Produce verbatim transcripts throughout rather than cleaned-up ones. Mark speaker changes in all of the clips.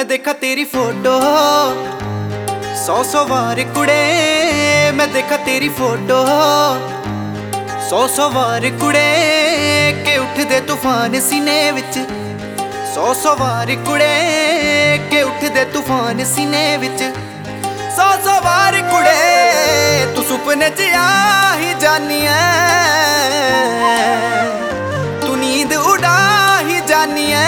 Speaker 1: मैं देखा तेरी फोटो सौ सौ बार कुड़े, मैं देखा तेरी फोटो सौ सौ बार कुड़े के उठ दे तूफान सीने विच, सौ सौ बार कुड़े के उठ दे तूफान सीने विच, सौ सौ बार कुड़े तू सुपने च आ ही जानी है, तू नींद उड़ा ही जानी है,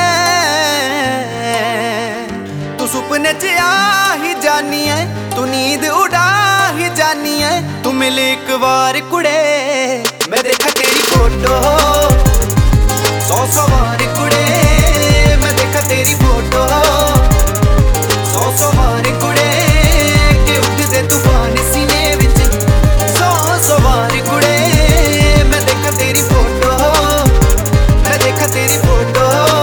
Speaker 1: तू सुपने च आ ही जानी है, तू नींद उड़ा ही जानी है। तू मिल एक बार कुड़े, मैं देखा तेरी फोटो सौ सौ बार कुड़े, मैं देखा तेरी फोटो सौ सौ बार कुड़े के उठ दे तूफान सीने विच, सौ सौ बार कुड़े मैं देखा तेरी फोटो, मैं देखा तेरी फोटो।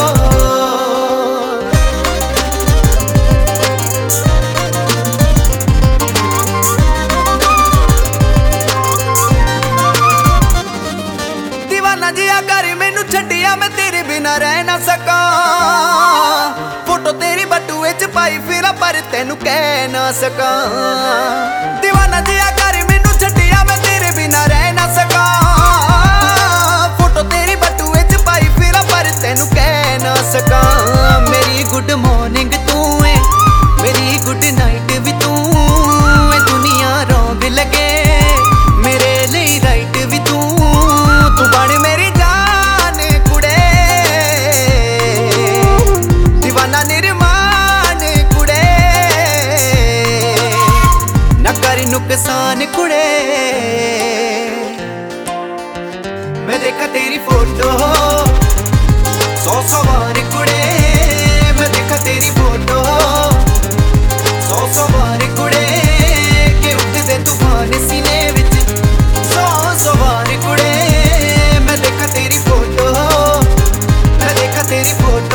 Speaker 1: दीवाना जिया कर मैनू छड्डिया, मैं तेरे बिना रह ना सका, फोटो तेरी बटूए च पाई फिरा पर तेनू कह ना सका। दीवाना जिया कर मैनू छड्डिया, मैं तेरे बिना रह ना सका, फोटो तेरी बटूए च पाई फिरा पर तेनू कह ना सका। मेरी गुड मॉर्निंग तू है, मेरी गुड नाइट भी तू है, दुनिया रौंद लगे मेरे लिए राइट भी तू, तू बन मेरी जान कुड़े, दीवाना निर्माण कुड़े, न कर नुकसान कुड़े। मैं देखा तेरी फोटो सौ सौ बार कुड़े, मैं देखा तेरी फोटो सौ सौ बार कुड़े के उठ दे तूफान सीने विच, सौ सौ बार कुड़े मैं देखा तेरी फोटो, मैं देखा तेरी फोटो।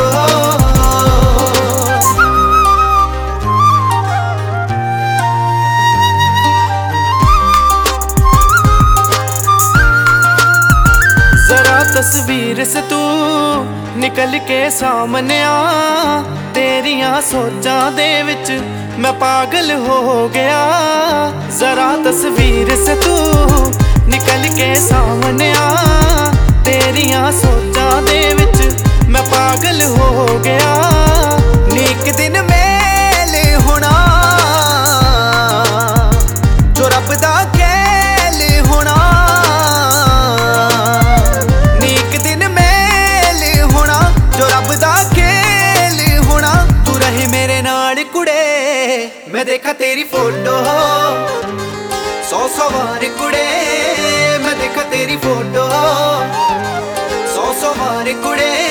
Speaker 1: जरा तस्वीर से तू निकल के सामने आ, तेरिया सोचां दे विच मैं पागल हो गया। जरा तस्वीर से तू निकल के सामने आ, तेरिया सोचां दे विच मैं पागल हो गया। नीक दिन मेल होना जो रब दा खेल होना, नीक दिन मेल होना जो रब दा खेल होना। तू रहे मेरे नाल कुड़े, मैं देखा तेरी फोटो सौ सौ बार कुड़े, मैं देखा तेरी फोटो सौ सौ बार कुड़े।